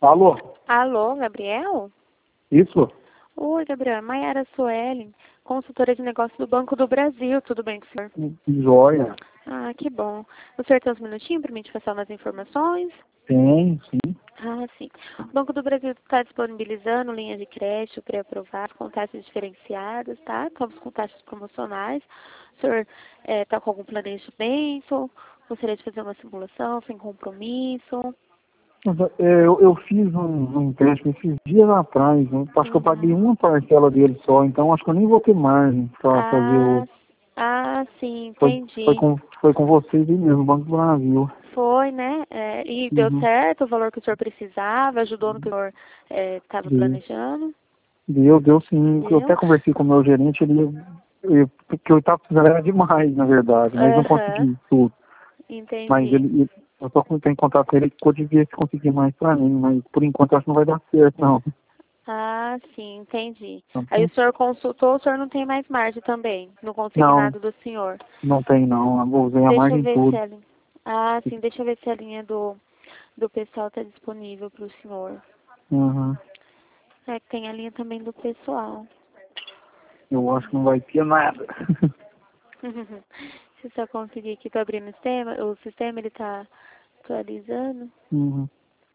Alô? Alô, Gabriel? Isso? Oi, Gabriel. É Maiara Suelen, consultora de negócios do Banco do Brasil. Tudo bem com o senhor? Joia. Ah, que bom. O senhor tem uns minutinhos para mim te passar umas informações? Tem, sim. Ah, sim. O Banco do Brasil está disponibilizando linhas de crédito pré-aprovadas com taxas diferenciadas, tá? Estamos com taxas promocionais. O senhor está com algum planejamento? Gostaria de fazer uma simulação sem compromisso? Mas, eu fiz um empréstimo esses dias atrás, né? Acho que eu paguei uma parcela dele só, então acho que eu nem vou ter margem para fazer o... Sim, Foi, foi, entendi. com, foi com vocês aí mesmo, Banco do Brasil. Foi, né? E deu Uhum. certo o valor que o senhor precisava, ajudou no que o senhor estava Deu, planejando? deu sim. Eu Deu? até conversei com o meu gerente, porque eu estava precisando era demais, na verdade, mas não Aham, consegui tudo. Mas entendi. eu tô em contato com ele, que pode ver se conseguir mais para mim, mas por enquanto acho que não vai dar certo, não. Ah, sim, entendi. Aí Então, o senhor consultou, o senhor não tem mais margem também, no não, consignado do senhor. não tem não. Eu usei a Deixa eu margem ver se tudo. a linha... Ah, sim, deixa eu ver se a linha do pessoal está disponível para o senhor. Uhum. É que tem a linha também do pessoal. Eu acho que não vai ter nada. Se eu só conseguir aqui, tô abrindo o sistema ele está atualizando. Uhum.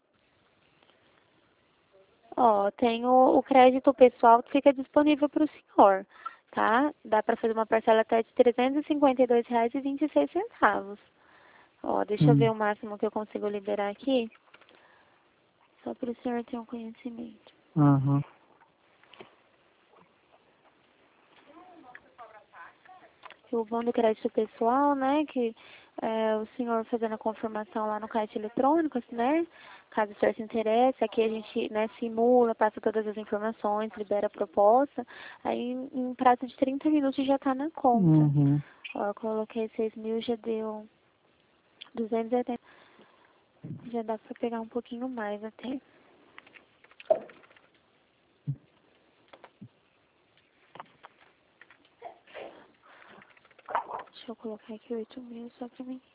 Ó, tem o crédito pessoal que fica disponível para o senhor, tá? Dá para fazer uma parcela até de R$ 352,26. Ó, deixa eu ver Uhum. o máximo que eu consigo liberar aqui, só para o senhor ter um conhecimento. Uhum. O bom do crédito pessoal, né, que o senhor fazendo a confirmação lá no caixa eletrônico, né, caso o senhor se interesse, aqui a gente, né, simula, passa todas as informações, libera a proposta, aí em prazo de 30 minutos já está na conta. Uhum. Ó, eu coloquei 6.000, já deu 280, já dá para pegar um pouquinho mais até. Deixa eu colocar aqui 8.000 só para mim.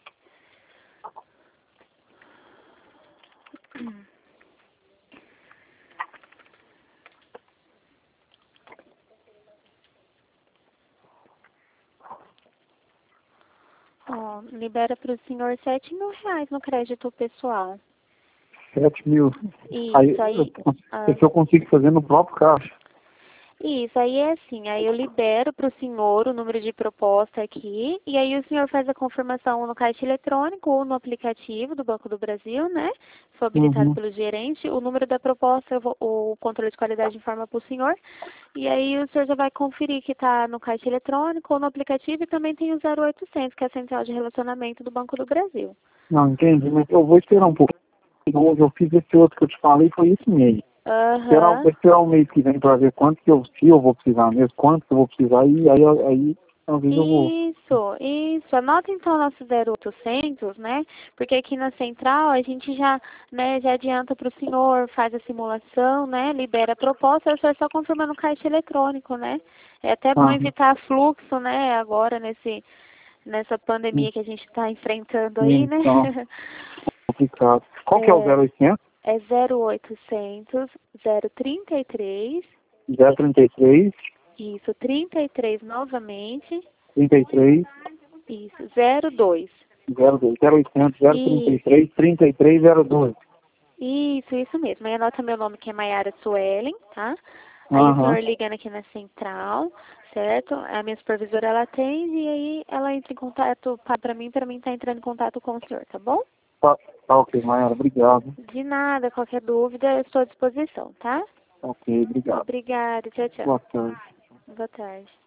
Ó, libera para o senhor R$ 7.000 no crédito pessoal. 7.000. Aí, Isso, aí. Ah, se eu consigo fazer no próprio caixa. isso, aí é assim, aí eu libero para o senhor o número de proposta aqui, e aí o senhor faz a confirmação no caixa eletrônico ou no aplicativo do Banco do Brasil, né? Se for habilitado Uhum. pelo gerente, o número da proposta, o controle de qualidade informa para o senhor, e aí o senhor já vai conferir que está no caixa eletrônico ou no aplicativo, e também tem o 0800, que é a central de relacionamento do Banco do Brasil. Não, entendi, mas eu vou esperar um pouco. Hoje eu fiz esse outro que eu te falei, foi isso mesmo. Aham. Esperar o mês que vem para ver quanto que se eu vou precisar mesmo, quanto que eu vou precisar, e aí talvez eu vou. Isso. Anota então nosso 0800, né? Porque aqui na central a gente já, né, já adianta para o senhor, faz a simulação, né? Libera a proposta, é só confirmar no caixa eletrônico, né? É até bom Aham. evitar fluxo, né? Agora nessa pandemia que a gente está enfrentando aí, né? Então, complicado. Qual que é o É, 0800? é 0800 033, 033, isso, 33 novamente, 33, isso, 02. 02, 0800, Isso. 033, 3302. Isso mesmo. Aí anota meu nome que é Maiara Suelen, tá? Aí o Aham. senhor ligando aqui na central, certo? A minha supervisora ela atende e aí ela entra em contato para mim tá entrando em contato com o senhor, tá bom? Tá ok, Mayara, obrigado. De nada, qualquer dúvida eu estou à disposição, tá? Ok, obrigado. Obrigada, tchau, tchau. Boa tarde. Boa tarde.